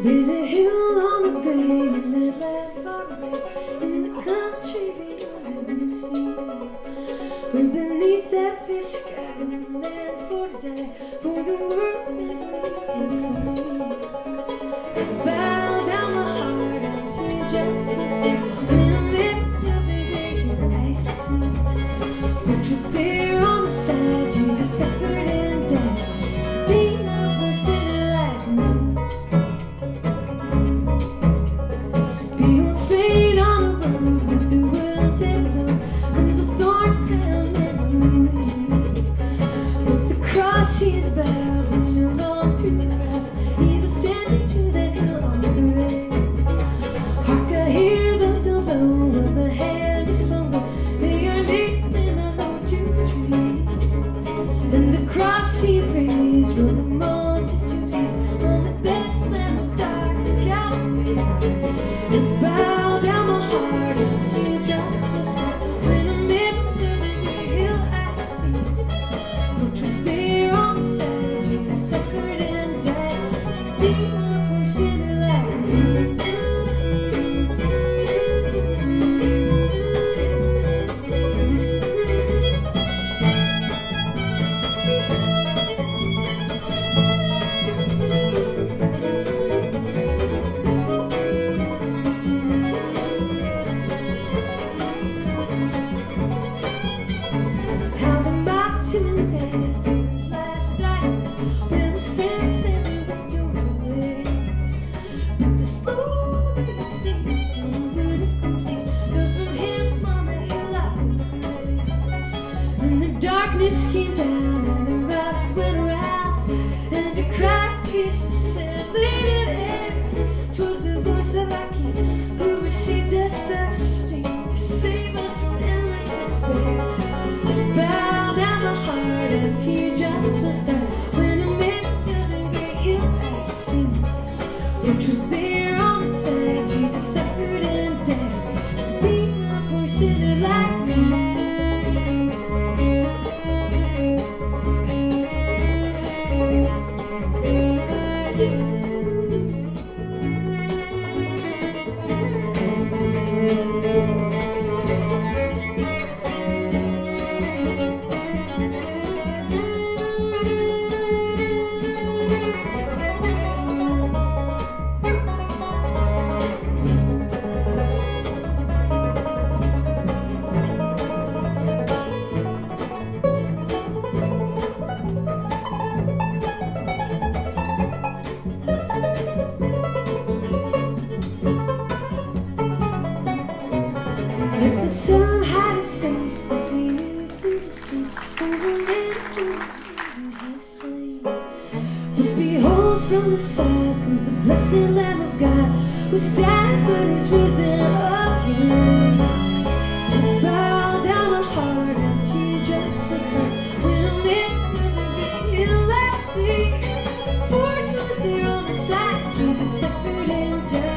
There's a hill on the gray in that land far away, in the country beyond the sea, where beneath that fair sky with the man for to die, for the world that waited for me. Let's bow down my heart and teardrops will stay when I'm in the great hill I see, which was there on the side Jesus suffered and died to redeem a poor sinner like me. Beholds fate on the road with the world's end low, comes a thorn crown and a new way. With the cross he is bowed, but still on through the crowd, he's ascended to that hill on the grave. Hark, I hear the dull bow of the hand he swung low, they are kneeling our Lord to betray. And the cross he praised will the multitude gaze on the best lamb of dark Calvary. Let's bow down my heart and teardrops will start when I'm in the great hill I see, which was there on the side Jesus suffered and died to redeem a poor sinner like me. How they mocked him and danced in his last night when his friends said they looked away. But the slowly feast and word of complaints fell from him on the hill out of the grave. When the darkness came down and the rocks went around, and a cry pierced the scintillated air, 'twas the voice of our King who received our stuck sting to save us from endless despair. Let's bow down my heart and teardrops will start when I'm in the great hill I see, which was there on the side Jesus suffered and died to redeem a poor sinner like me. Let the sun hide his face, like the earth with his face, over men who see you have slain. But behold, from the side comes the blessed Lamb of God, who's died but is risen again. Let's bow down my heart and teardrops will start when I'm in the great hill I see, for 'twas there on the side Jesus suffered and died